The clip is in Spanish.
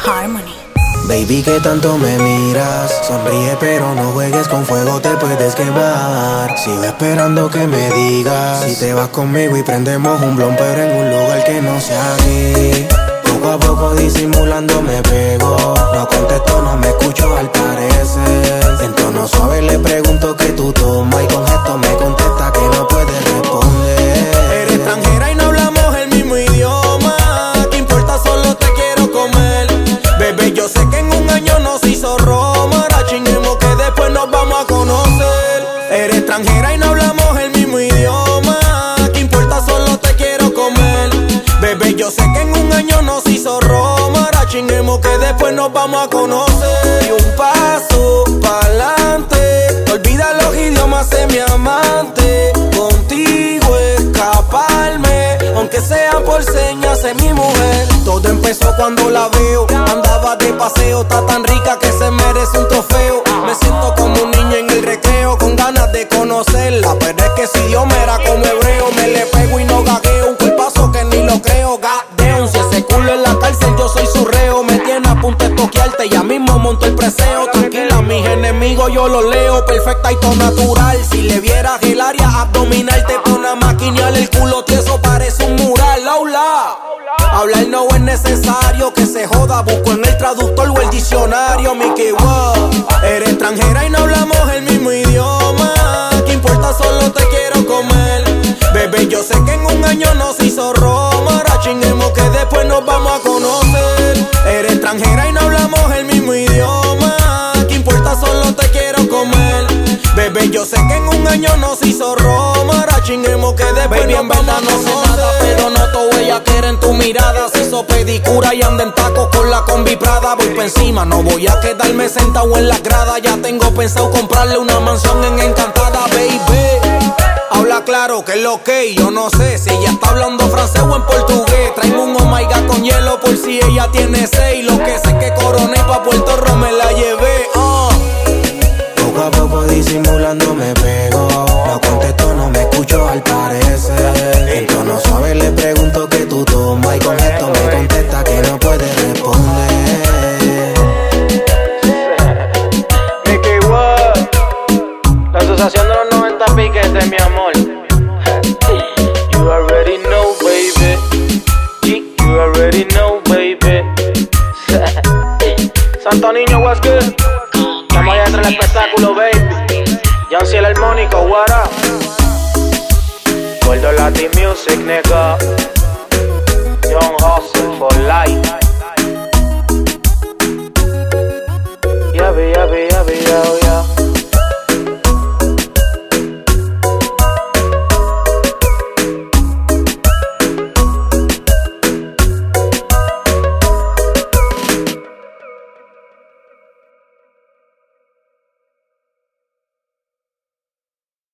Harmony. Baby, que tanto me miras, sonríe pero no juegues con fuego, te puedes quemar. Sigo esperando que me digas si te vas conmigo y prendemos un blon, pero en un lugar que no sea aquí. Poco a poco disimulando me pego, no contesto, no me escucho al parecer. En tono suave le pregunto que tú tomas y con gesto me contesta que no puede responder. Eres extranjera y no hablamos el mismo idioma, ¿qué importa? Solo te quiero comer. Bebé, yo sé que en un año nos hizo Roma, ahora chinguemos que después nos vamos a conocer. Eres extranjera y no hablamos el mismo idioma, ¿qué importa? Solo te quiero comer. Bebé, yo sé que en un año nos hizo Roma, ahora chinguemos que después nos vamos a conocer. Y un paso pa'lante, olvida los idiomas de mi amante. Contigo escaparme, aunque sea por señas, es mi mujer. Todo empezó cuando la veo, andaba de paseo, está tan rica que se merece un trofeo. Me siento como un niño en el recreo, con ganas de conocerla, pero es que si Dios me era como hebreo, me le pego y no gagueo, un cuerpazo que ni lo creo. Goddamn, si ese culo en la cárcel yo soy su reo, me tiene a punto de toquearte, ya mismo monto el preseo. Tranquila, mis enemigos yo los leo, perfecta y todo natural. Si le vieras el área abdominal, te pone a maquinear el culo tieso, parece un mural. Aula, hablar no es necesario, que se joda, busco en el traductor o el diccionario. Mickey, wow, eres extranjera y no hablamos el mismo idioma, ¿qué importa? Solo te quiero comer. Bebé, yo sé que en un año nos hizo Roma, ahora chinguemos que después nos vamos a conocer. Eres extranjera y no hablamos el mismo idioma, ¿qué importa? Solo te quiero comer. Bebé, yo sé que en un año nos hizo Roma, ahora chinguemos que después baby, nos vamos a conocer. No sé nada, pero noto ella quiere en tu mirada. Se hizo pedicura y anda en tacos con la combi Prada. Voy pa' encima, no voy a quedarme sentado en la grada. Ya tengo pensado comprarle una mansión en Encantada, baby. Habla claro que es lo que yo no sé si ella está hablando francés o en portugués. Traeme un oh my God con hielo por si ella tiene 6. Lo que sé que coroné pa' Puerto Rico me la llevé. Poco a poco disimulando me pego, no contesto, no me escucho al parecer. En tono suave le pregunto que tú tomas y con esto me contesta que no puede responder. Mickey Wood, la asociación de los 90 piquetes, mi amor. You already know, baby. You already know, baby. Santo Niño, what's good? Estamos allá entre el espectáculo, baby. Jancy el armónico, what up? Gordo Latin Music, nigga.